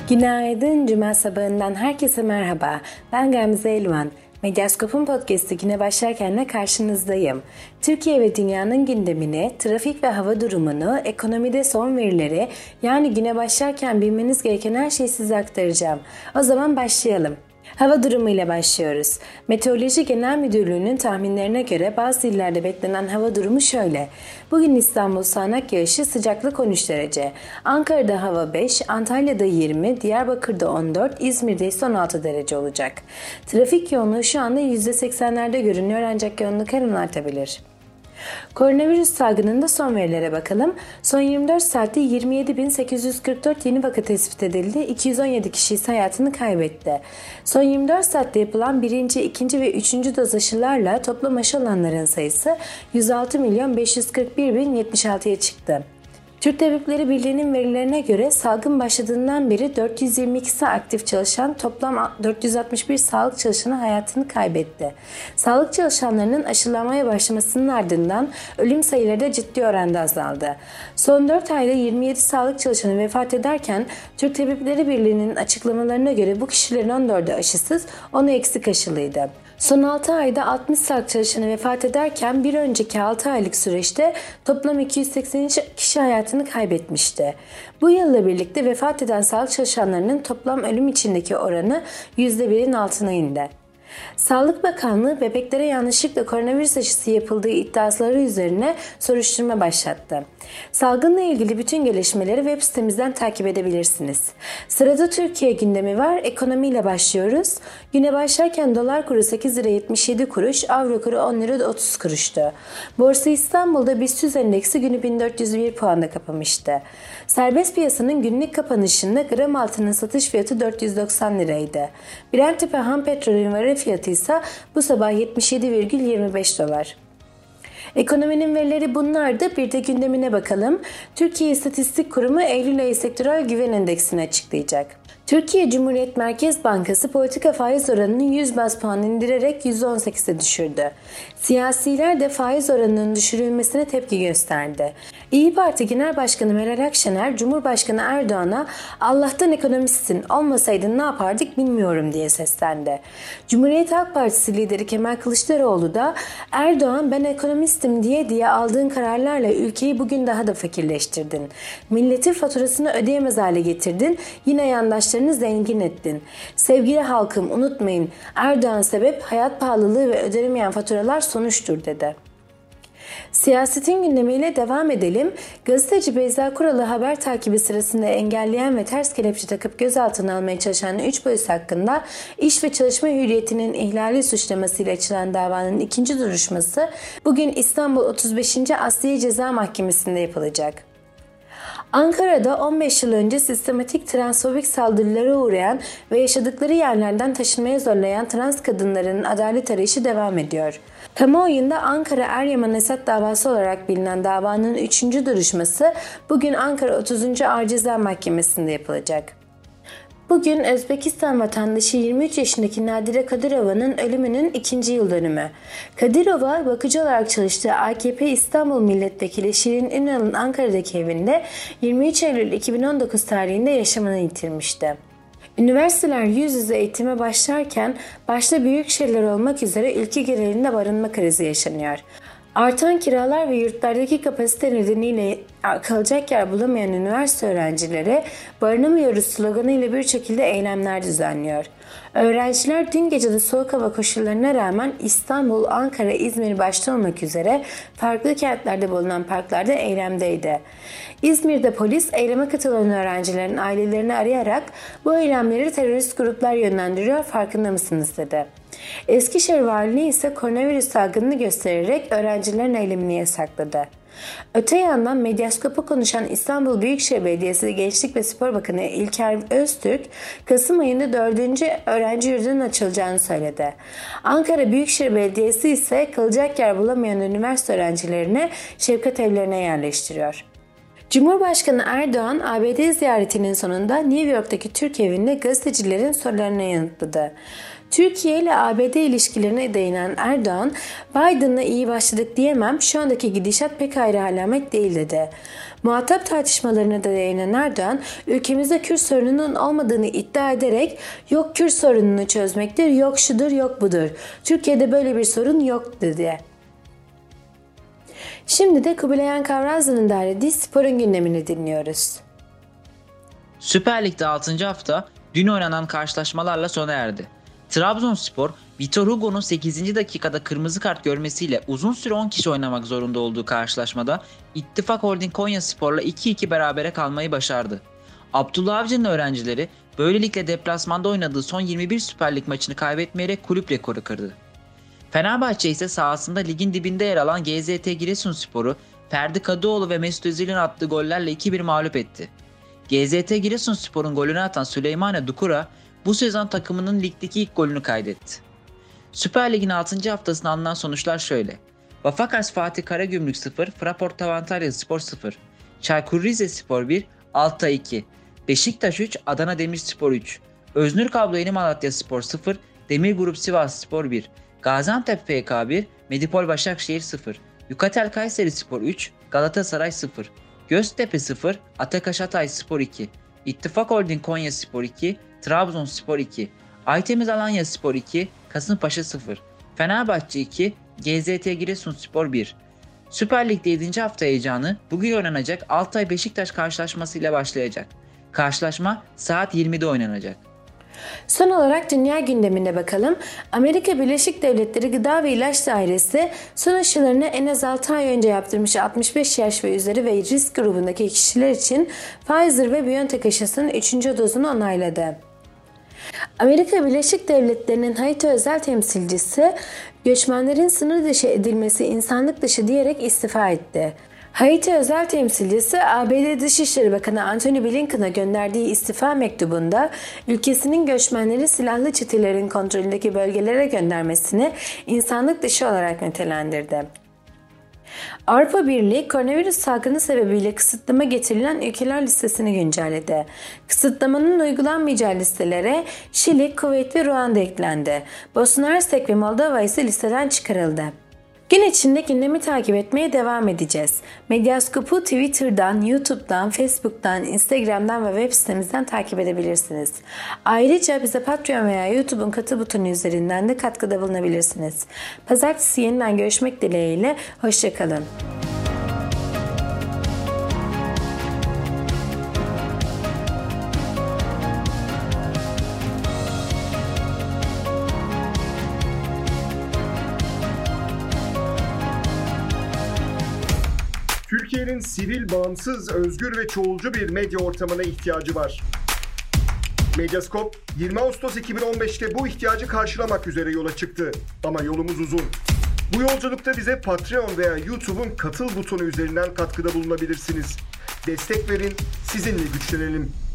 Günaydın, Cuma sabahından herkese merhaba. Ben Gamze Elvan. Medyaskop'un podcast'i güne başlarkenle karşınızdayım. Türkiye ve dünyanın gündemini, trafik ve hava durumunu, ekonomide son verileri, yani güne başlarken bilmeniz gereken her şeyi size aktaracağım. O zaman başlayalım. Hava durumu ile başlıyoruz. Meteoroloji Genel Müdürlüğü'nün tahminlerine göre bazı illerde beklenen hava durumu şöyle. Bugün İstanbul sağanak yağışı, sıcaklık 13 derece. Ankara'da hava 5, Antalya'da 20, Diyarbakır'da 14, İzmir'de ise 16 derece olacak. Trafik yoğunluğu şu anda %80'lerde görünüyor ancak yoğunluk her an artabilir. Koronavirüs salgınında son verilere bakalım. Son 24 saatte 27.844 yeni vaka tespit edildi. 217 kişi ise hayatını kaybetti. Son 24 saatte yapılan 1., 2. ve 3. doz aşılarla toplam aşı olanların sayısı 106.541.076'ya çıktı. Türk Tabipleri Birliği'nin verilerine göre salgın başladığından beri 422'si aktif çalışan toplam 461 sağlık çalışanı hayatını kaybetti. Sağlık çalışanlarının aşılamaya başlamasının ardından ölüm sayıları da ciddi oranda azaldı. Son 4 ayda 27 sağlık çalışanı vefat ederken Türk Tabipleri Birliği'nin açıklamalarına göre bu kişilerin 14'ü aşısız, 10'u eksik aşılıydı. Son 6 ayda 60 sağlık çalışanı vefat ederken bir önceki 6 aylık süreçte toplam 283 kişi hayatını kaybetmişti. Bu yılla birlikte vefat eden sağlık çalışanlarının toplam ölüm içindeki oranı %1'in altına indi. Sağlık Bakanlığı bebeklere yanlışlıkla koronavirüs aşısı yapıldığı iddiaları üzerine soruşturma başlattı. Salgınla ilgili bütün gelişmeleri web sitemizden takip edebilirsiniz. Sırada Türkiye gündemi var. Ekonomiyle başlıyoruz. Güne başlarken dolar kuru 8 lira 77 kuruş, avro kuru 10 lira 30 kuruştu. Borsa İstanbul'da BIST endeksi günü 1401 puanda kapamıştı. Serbest piyasanın günlük kapanışında gram altının satış fiyatı 490 liraydı. Brent tipi ham petrolün varil fiyatı ise bu sabah 77,25 dolar. Ekonominin verileri bunlardı. Bir de gündemine bakalım. Türkiye İstatistik Kurumu Eylül ayı sektörel güven endeksini açıklayacak. Türkiye Cumhuriyet Merkez Bankası politika faiz oranını 100 baz puan indirerek %18'e düşürdü. Siyasiler de faiz oranının düşürülmesine tepki gösterdi. İYİ Parti Genel Başkanı Meral Akşener, Cumhurbaşkanı Erdoğan'a "Allah'tan ekonomistsin, olmasaydın ne yapardık bilmiyorum" diye seslendi. Cumhuriyet Halk Partisi lideri Kemal Kılıçdaroğlu da "Erdoğan, ben ekonomistim diye aldığın kararlarla ülkeyi bugün daha da fakirleştirdin. Milletin faturasını ödeyemez hale getirdin, yine yandaşlarını zengin ettin. Sevgili halkım, unutmayın, Erdoğan sebep, hayat pahalılığı ve ödenemeyen faturalar sonuçtur" dedi. Siyasetin gündemiyle devam edelim. Gazeteci Beyza Kural'ı haber takibi sırasında engelleyen ve ters kelepçe takıp gözaltına almaya çalışan 3 polis hakkında iş ve çalışma hürriyetinin ihlali suçlamasıyla açılan davanın ikinci duruşması bugün İstanbul 35. Asliye Ceza Mahkemesi'nde yapılacak. Ankara'da 15 yıl önce sistematik transfobik saldırılara uğrayan ve yaşadıkları yerlerden taşınmaya zorlayan trans kadınların adalet arayışı devam ediyor. Kamuoyunda Ankara Eryaman Esat davası olarak bilinen davanın 3. duruşması bugün Ankara 30. Ağır Ceza Mahkemesi'nde yapılacak. Bugün Özbekistan vatandaşı 23 yaşındaki Nadire Kadirova'nın ölümünün 2. yıl dönümü. Kadirova, bakıcı olarak çalıştığı AKP İstanbul Milletvekili Şirin Ünal'ın Ankara'daki evinde 23 Eylül 2019 tarihinde yaşamını yitirmişti. Üniversiteler yüz yüze eğitime başlarken başta büyük şehirler olmak üzere ülke genelinde barınma krizi yaşanıyor. Artan kiralar ve yurtlardaki kapasite nedeniyle kalacak yer bulamayan üniversite öğrencileri "barınamıyoruz" sloganı ile bir şekilde eylemler düzenliyor. Öğrenciler dün gece de soğuk hava koşullarına rağmen İstanbul, Ankara, İzmir başta olmak üzere farklı kentlerde bulunan parklarda eylemdeydi. İzmir'de polis eyleme katılan öğrencilerin ailelerini arayarak "bu eylemleri terörist gruplar yönlendiriyor, farkında mısınız?" dedi. Eskişehir Valiliği ise koronavirüs salgınını göstererek öğrencilerin eylemini yasakladı. Öte yandan Medyaskop'a konuşan İstanbul Büyükşehir Belediyesi Gençlik ve Spor Bakanı İlker Öztürk, Kasım ayında 4. öğrenci yurdunun açılacağını söyledi. Ankara Büyükşehir Belediyesi ise kalacak yer bulamayan üniversite öğrencilerini şefkat evlerine yerleştiriyor. Cumhurbaşkanı Erdoğan, ABD ziyaretinin sonunda New York'taki Türk evinde gazetecilerin sorularına yanıtladı. Türkiye ile ABD ilişkilerine değinen Erdoğan, Biden'la iyi başladık diyemem, şu andaki gidişat pek hayra alamet değil dedi. Muhatap tartışmalarına da değinen Erdoğan, ülkemizde Kürt sorununun olmadığını iddia ederek yok Kürt sorununu çözmektir, yok şudur, yok budur. Türkiye'de böyle bir sorun yok dedi. Şimdi de Kubilayan Kavrazlı'nın derlediği sporun gündemini dinliyoruz. Süper Lig'de 6. hafta dün oynanan karşılaşmalarla sona erdi. Trabzonspor, Vitor Hugo'nun 8. dakikada kırmızı kart görmesiyle uzun süre 10 kişi oynamak zorunda olduğu karşılaşmada İttifak Holding Konyaspor'la 2-2 berabere kalmayı başardı. Abdullah Avcı'nın öğrencileri böylelikle deplasmanda oynadığı son 21 Süper Lig maçını kaybetmeyerek kulüp rekoru kırdı. Fenerbahçe ise sahasında ligin dibinde yer alan GZT Giresunspor'u Ferdi Kadıoğlu ve Mesut Özil'in attığı gollerle 2-1 mağlup etti. GZT Giresunspor'un golünü atan Süleymane Dukura bu sezon takımının ligdeki ilk golünü kaydetti. Süper Lig'in 6. haftasında alınan sonuçlar şöyle. Vafakars Fatih Karagümrük 0, Fraport Tavantarya'da Spor 0, Çaykur Rizespor 1, Altay 2, Beşiktaş 3, Adana Demirspor 3, Öznur Kablo Yeni Malatyaspor 0, Demir Grup Sivasspor 1, Gaziantep FK 1, Medipol Başakşehir 0, Yukatel Kayserispor 3, Galatasaray 0, Göztepe 0, Atakaş Hatayspor 2, İttifak Holding Konyaspor 2, Trabzonspor 2, Aytemiz Alanyaspor 2, Kasımpaşa 0, Fenerbahçe 2, GZT Giresunspor 1. Süper Lig'de 7. hafta heyecanı bugün oynanacak Altay Beşiktaş karşılaşmasıyla başlayacak. Karşılaşma saat 20'de oynanacak. Son olarak dünya gündemine bakalım. Amerika Birleşik Devletleri Gıda ve İlaç Dairesi son aşılarını en az 6 ay önce yaptırmış 65 yaş ve üzeri ve risk grubundaki kişiler için Pfizer ve BioNTech aşısının 3. dozunu onayladı. Amerika Birleşik Devletleri'nin Haiti özel temsilcisi, göçmenlerin sınır dışı edilmesi insanlık dışı diyerek istifa etti. Haiti özel temsilcisi ABD Dışişleri Bakanı Antony Blinken'a gönderdiği istifa mektubunda ülkesinin göçmenleri silahlı çetelerin kontrolündeki bölgelere göndermesini insanlık dışı olarak nitelendirdi. Avrupa Birliği koronavirüs salgını sebebiyle kısıtlama getirilen ülkeler listesini güncelledi. Kısıtlamanın uygulanmayacağı listelere Şili, Kuveyt ve Ruanda eklendi. Bosna Hersek ve Moldova ise listeden çıkarıldı. Gün içinde gündemi takip etmeye devam edeceğiz. Medyaskop'u Twitter'dan, YouTube'dan, Facebook'tan, Instagram'dan ve web sitemizden takip edebilirsiniz. Ayrıca bize Patreon veya YouTube'un katıl butonu üzerinden de katkıda bulunabilirsiniz. Pazartesi yeniden görüşmek dileğiyle, hoşça kalın. Türkiye'nin sivil, bağımsız, özgür ve çoğulcu bir medya ortamına ihtiyacı var. Medyaskop, 20 Ağustos 2015'te bu ihtiyacı karşılamak üzere yola çıktı. Ama yolumuz uzun. Bu yolculukta bize Patreon veya YouTube'un katıl butonu üzerinden katkıda bulunabilirsiniz. Destek verin, sizinle güçlenelim.